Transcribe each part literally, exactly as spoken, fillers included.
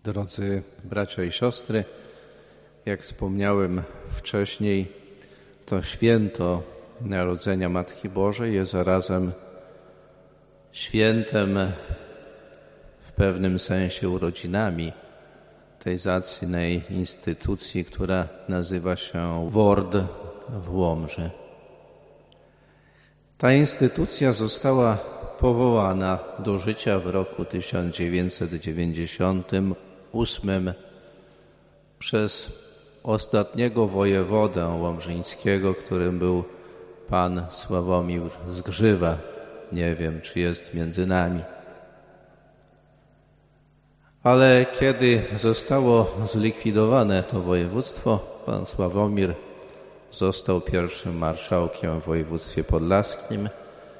Drodzy bracia i siostry, jak wspomniałem wcześniej, to święto Narodzenia Matki Bożej jest zarazem świętem w pewnym sensie urodzinami tej zacnej instytucji, która nazywa się W O R D w Łomży. Ta instytucja została powołana do życia w roku tysiąc dziewięćset dziewięćdziesiątym ósmym przez ostatniego wojewodę łomżyńskiego, którym był pan Sławomir Zgrzywa. Nie wiem, czy jest między nami. Ale kiedy zostało zlikwidowane to województwo, pan Sławomir został pierwszym marszałkiem w województwie podlaskim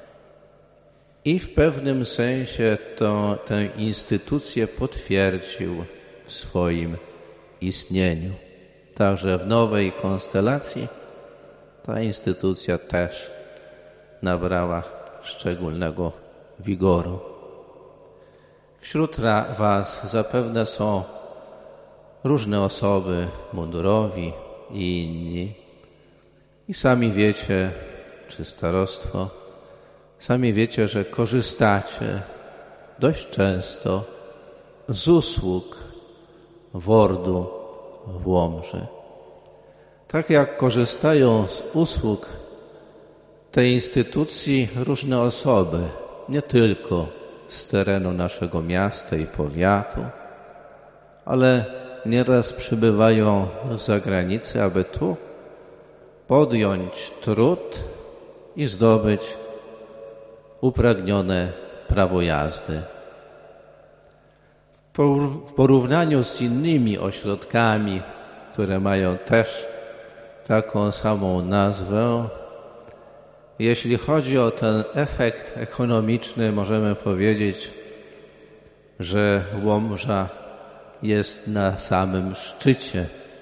i w pewnym sensie to, tę instytucję potwierdził w swoim istnieniu. Także w nowej konstelacji ta instytucja też nabrała szczególnego wigoru. Wśród was zapewne są różne osoby, mundurowi i inni. I sami wiecie, czy starostwo, sami wiecie, że korzystacie dość często z usług W O R D-u w Łomży. Tak jak korzystają z usług tej instytucji różne osoby, nie tylko z terenu naszego miasta i powiatu, ale nieraz przybywają z zagranicy, aby tu podjąć trud i zdobyć upragnione prawo jazdy. W porównaniu z innymi ośrodkami, które mają też taką samą nazwę, jeśli chodzi o ten efekt ekonomiczny, możemy powiedzieć, że Łomża jest na samym szczycie.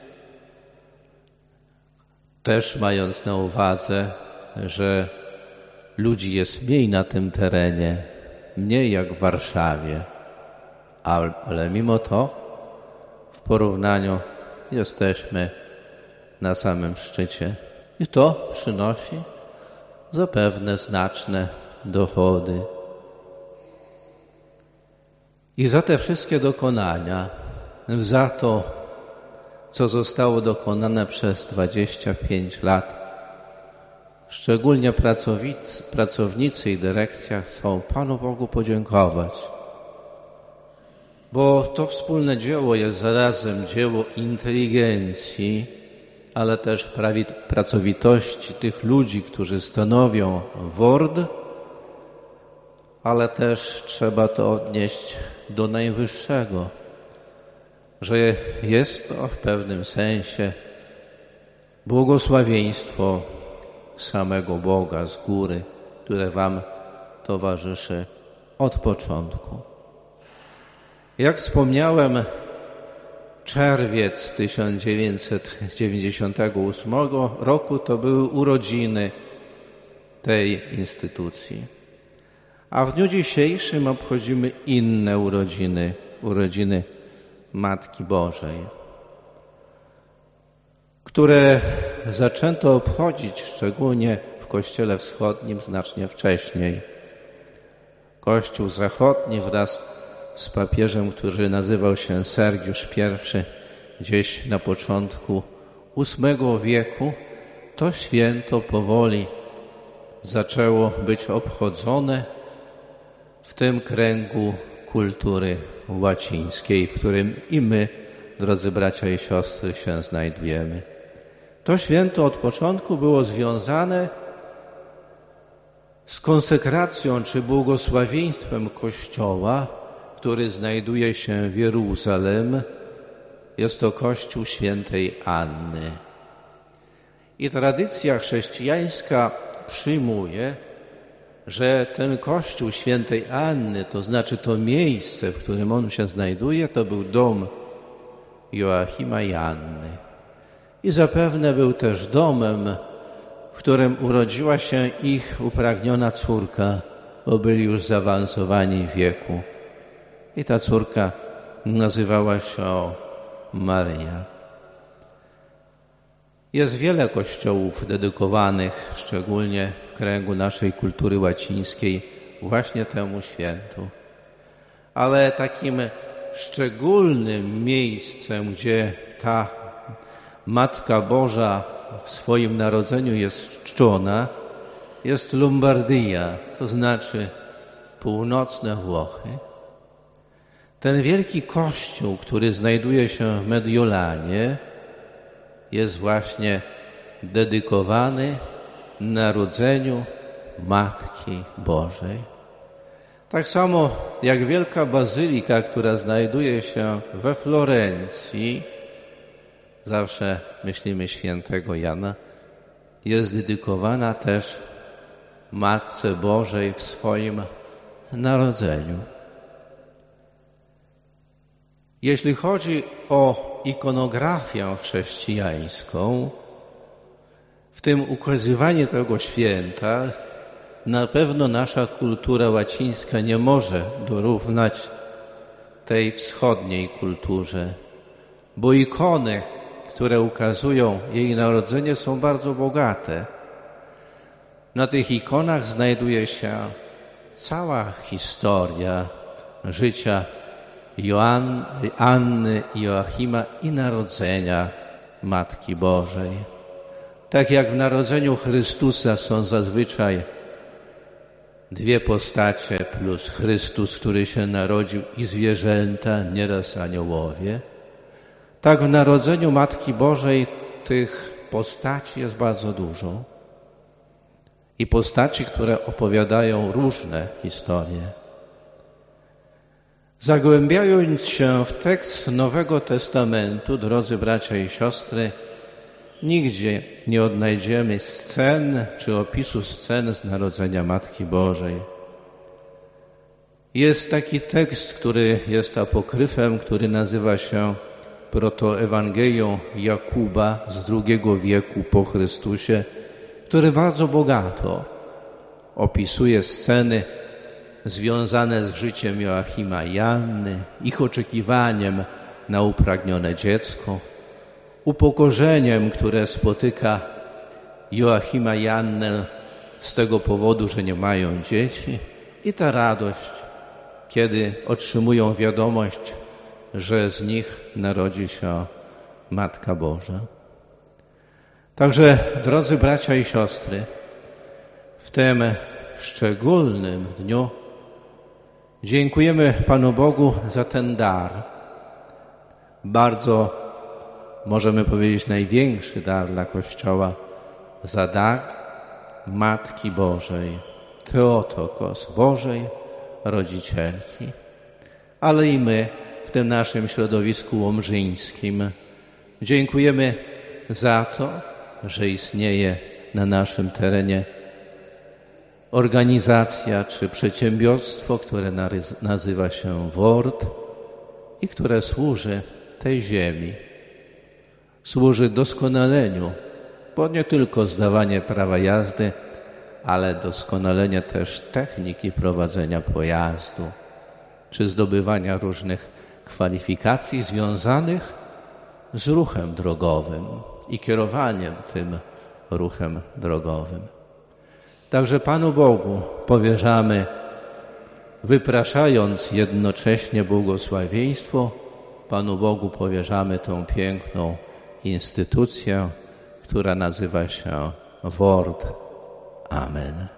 Też mając na uwadze, że ludzi jest mniej na tym terenie, mniej jak w Warszawie, ale mimo to w porównaniu jesteśmy na samym szczycie i to przynosi zapewne znaczne dochody. I za te wszystkie dokonania, za to, co zostało dokonane przez dwadzieścia pięć lat, szczególnie pracownicy, pracownicy i dyrekcja chcą Panu Bogu podziękować, bo to wspólne dzieło jest zarazem dzieło inteligencji, ale też pracowitości tych ludzi, którzy stanowią W O R D, ale też trzeba to odnieść do najwyższego, że jest to w pewnym sensie błogosławieństwo samego Boga z góry, które wam towarzyszy od początku. Jak wspomniałem, czerwiec tysiąc dziewięćset dziewięćdziesiątego ósmego roku to były urodziny tej instytucji. A w dniu dzisiejszym obchodzimy inne urodziny, urodziny Matki Bożej, które zaczęto obchodzić szczególnie w Kościele Wschodnim znacznie wcześniej. Kościół Zachodni wraz z papieżem, który nazywał się Sergiusz I, gdzieś na początku ósmego wieku, to święto powoli zaczęło być obchodzone w tym kręgu kultury łacińskiej, w którym i my, drodzy bracia i siostry, się znajdujemy. To święto od początku było związane z konsekracją czy błogosławieństwem Kościoła, który znajduje się w Jeruzalem. Jest to Kościół Świętej Anny. I tradycja chrześcijańska przyjmuje, że ten Kościół Świętej Anny, to znaczy to miejsce, w którym on się znajduje, to był dom Joachima i Anny. I zapewne był też domem, w którym urodziła się ich upragniona córka, bo byli już zaawansowani w wieku. I ta córka nazywała się Maryja. Jest wiele kościołów dedykowanych, szczególnie w kręgu naszej kultury łacińskiej, właśnie temu świętu. Ale takim szczególnym miejscem, gdzie ta Matka Boża w swoim narodzeniu jest czczona, jest Lombardia, to znaczy północne Włochy. Ten wielki kościół, który znajduje się w Mediolanie, jest właśnie dedykowany narodzeniu Matki Bożej. Tak samo jak wielka bazylika, która znajduje się we Florencji, zawsze myślimy świętego Jana, jest dedykowana też Matce Bożej w swoim narodzeniu. Jeśli chodzi o ikonografię chrześcijańską, w tym ukazywanie tego święta, na pewno nasza kultura łacińska nie może dorównać tej wschodniej kulturze, bo ikony, które ukazują jej narodzenie, są bardzo bogate. Na tych ikonach znajduje się cała historia życia Joanny, Anny i Joachima i narodzenia Matki Bożej. Tak jak w narodzeniu Chrystusa są zazwyczaj dwie postacie plus Chrystus, który się narodził, i zwierzęta, nieraz aniołowie, tak w narodzeniu Matki Bożej tych postaci jest bardzo dużo. I postaci, które opowiadają różne historie. Zagłębiając się w tekst Nowego Testamentu, drodzy bracia i siostry, nigdzie nie odnajdziemy scen czy opisu scen z narodzenia Matki Bożej. Jest taki tekst, który jest apokryfem, który nazywa się Protoewangelią Jakuba z drugiego wieku po Chrystusie, który bardzo bogato opisuje sceny związane z życiem Joachima i Anny, ich oczekiwaniem na upragnione dziecko, upokorzeniem, które spotyka Joachima i Annę z tego powodu, że nie mają dzieci, i ta radość, kiedy otrzymują wiadomość, że z nich narodzi się Matka Boża. Także, drodzy bracia i siostry, w tym szczególnym dniu dziękujemy Panu Bogu za ten dar. Bardzo, możemy powiedzieć, największy dar dla Kościoła, za dar Matki Bożej, Theotokos, Bożej Rodzicielki. Ale i my w tym naszym środowisku łomżyńskim dziękujemy za to, że istnieje na naszym terenie organizacja czy przedsiębiorstwo, które nazywa się WORD i które służy tej ziemi. Służy doskonaleniu, bo nie tylko zdawanie prawa jazdy, ale doskonalenie też techniki prowadzenia pojazdu, czy zdobywania różnych kwalifikacji związanych z ruchem drogowym i kierowaniem tym ruchem drogowym. Także Panu Bogu powierzamy, wypraszając jednocześnie błogosławieństwo, Panu Bogu powierzamy tą piękną instytucję, która nazywa się WORD. Amen.